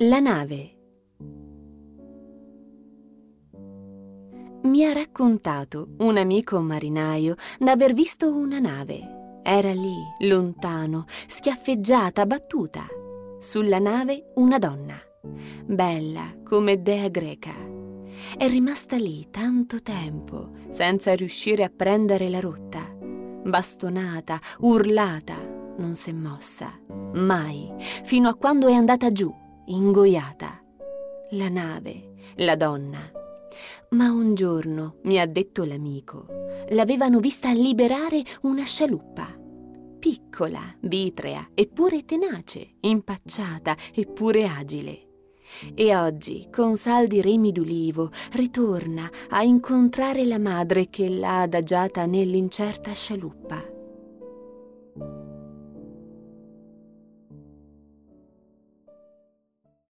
La nave. Mi ha raccontato un amico marinaio d'aver visto una nave. Era lì, lontano, schiaffeggiata, battuta. Sulla nave una donna, bella come dea greca. È rimasta lì tanto tempo, senza riuscire a prendere la rotta. Bastonata, urlata, non s'è mossa, mai, fino a quando è andata giù, ingoiata. La nave, la donna. Ma un giorno, mi ha detto l'amico, l'avevano vista liberare una scialuppa. Piccola, vitrea, eppure tenace, impacciata, eppure agile. E oggi, con saldi remi d'ulivo, ritorna a incontrare la madre che l'ha adagiata nell'incerta scialuppa.